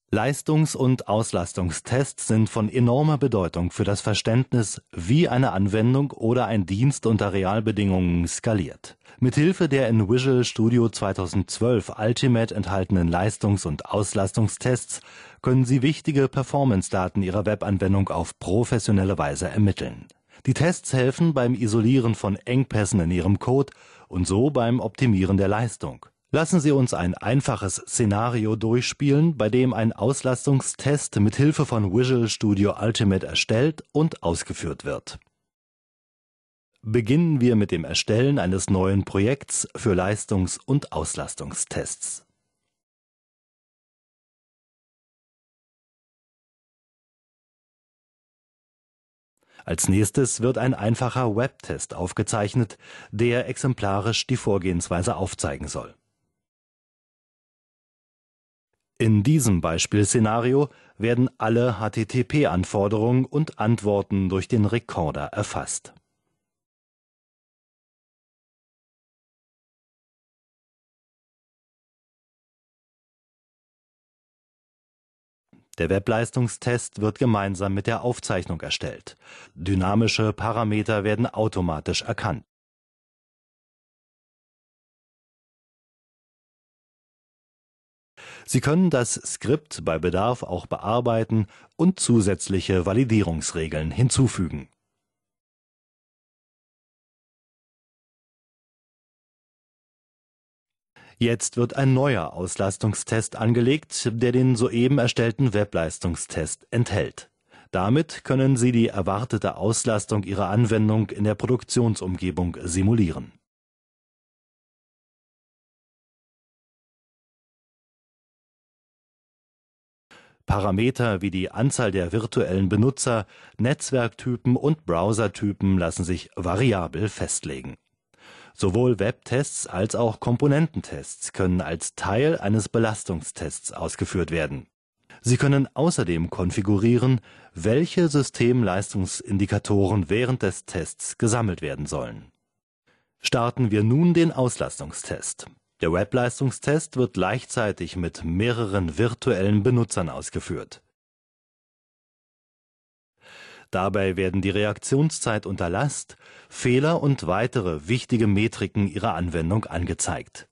Leistungs- und Auslastungstests sind von enormer Bedeutung für das Verständnis, wie eine Anwendung oder ein Dienst unter Realbedingungen skaliert. Mithilfe der in Visual Studio 2012 Ultimate enthaltenen Leistungs- und Auslastungstests können Sie wichtige Performance-Daten Ihrer Webanwendung auf professionelle Weise ermitteln. Die Tests helfen beim Isolieren von Engpässen in Ihrem Code und so beim Optimieren der Leistung. Lassen Sie uns ein einfaches Szenario durchspielen, bei dem ein Auslastungstest mit Hilfe von Visual Studio Ultimate erstellt und ausgeführt wird. Beginnen wir mit dem Erstellen eines neuen Projekts für Leistungs- und Auslastungstests. Als nächstes wird ein einfacher Webtest aufgezeichnet, der exemplarisch die Vorgehensweise aufzeigen soll. In diesem Beispielszenario werden alle HTTP-Anforderungen und Antworten durch den Recorder erfasst. Der Webleistungstest wird gemeinsam mit der Aufzeichnung erstellt. Dynamische Parameter werden automatisch erkannt. Sie können das Skript bei Bedarf auch bearbeiten und zusätzliche Validierungsregeln hinzufügen. Jetzt wird ein neuer Auslastungstest angelegt, der den soeben erstellten Webleistungstest enthält. Damit können Sie die erwartete Auslastung Ihrer Anwendung in der Produktionsumgebung simulieren. Parameter wie die Anzahl der virtuellen Benutzer, Netzwerktypen und Browsertypen lassen sich variabel festlegen. Sowohl Webtests als auch Komponententests können als Teil eines Belastungstests ausgeführt werden. Sie können außerdem konfigurieren, welche Systemleistungsindikatoren während des Tests gesammelt werden sollen. Starten wir nun den Auslastungstest. Der Webleistungstest wird gleichzeitig mit mehreren virtuellen Benutzern ausgeführt. Dabei werden die Reaktionszeit unter Last, Fehler und weitere wichtige Metriken Ihrer Anwendung angezeigt.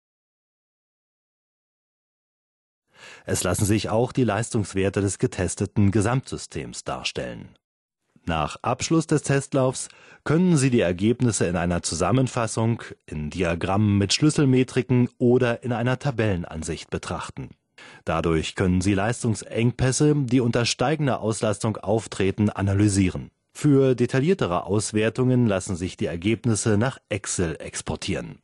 Es lassen sich auch die Leistungswerte des getesteten Gesamtsystems darstellen. Nach Abschluss des Testlaufs können Sie die Ergebnisse in einer Zusammenfassung, in Diagrammen mit Schlüsselmetriken oder in einer Tabellenansicht betrachten. Dadurch können Sie Leistungsengpässe, die unter steigender Auslastung auftreten, analysieren. Für detailliertere Auswertungen lassen sich die Ergebnisse nach Excel exportieren.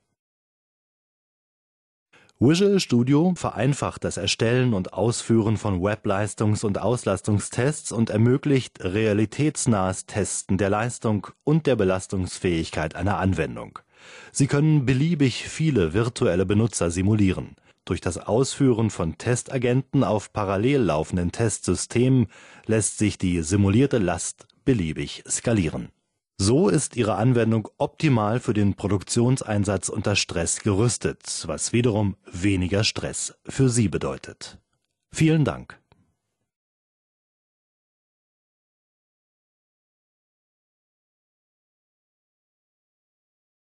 Visual Studio vereinfacht das Erstellen und Ausführen von Webleistungs- und Auslastungstests und ermöglicht realitätsnahes Testen der Leistung und der Belastungsfähigkeit einer Anwendung. Sie können beliebig viele virtuelle Benutzer simulieren. Durch das Ausführen von Testagenten auf parallel laufenden Testsystemen lässt sich die simulierte Last beliebig skalieren. So ist Ihre Anwendung optimal für den Produktionseinsatz unter Stress gerüstet, was wiederum weniger Stress für Sie bedeutet. Vielen Dank.